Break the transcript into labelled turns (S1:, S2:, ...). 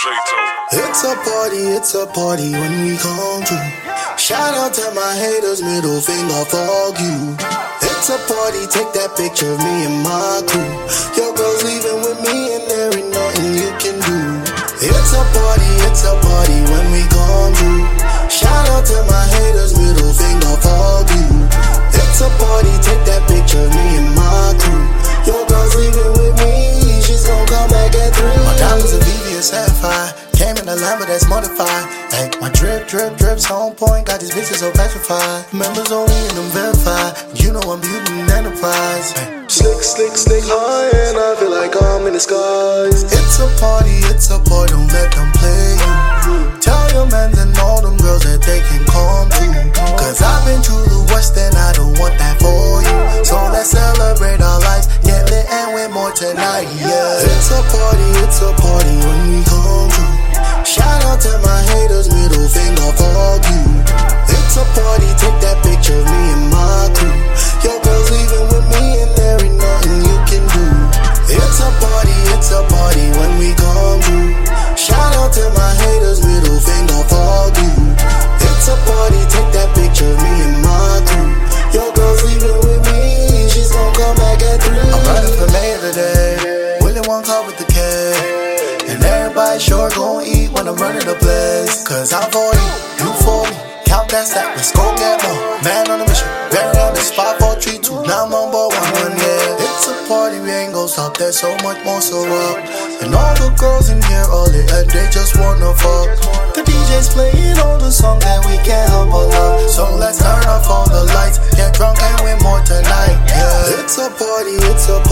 S1: It's a party when we come through. Shout out to my haters, middle finger for you. It's a party, take that picture of me and my crew. Your girl's leaving with me and there ain't nothing you can do. It's a party when we come through. Shout out to my haters, middle finger for you. It's a party, take that picture of me and my crew. Your girl's leaving with me, she's gon' come back at 3. My diamonds are VVS Sapphire. Came in a Lambo that's modified. Ay, my drip's on point. Got these bitches so petrified. Members only and I'm verified. You know I'm beauty and enterprise. Ay. Slick high and I feel like I'm in the skies. It's a party, don't let them play you. Tell your mans and all them girls that they can come to. Cause I've been to the West and I don't want that for you. So let's celebrate our lives, get lit and win more tonight, yeah. It's a party when we come through. Shout out to my haters, middle finger for you. It's a party, take that picture of me and my crew. Your girl's leaving with me and there ain't nothing you can do. It's a party when we come through. Shout out to my haters, middle finger for you. It's a party, take that picture of me and my crew. Your girl's leaving with me, she's gon' come back at 3. I'm running for mayor today, Willie one car with the K. And everybody sure gon' eat when I'm running the place. Cause I'm for you for me. Count that stack, let's go get more. Man on a mission, very honest. 5, 4, 3, 2, now I'm number 1, yeah. It's a party, we ain't gon' stop, there's so much more, so up. And all the girls in here, all they and they just wanna fuck. The DJ's playing all the songs that we can't help but love. So let's turn off all the lights, get drunk and win more tonight, yeah. It's a party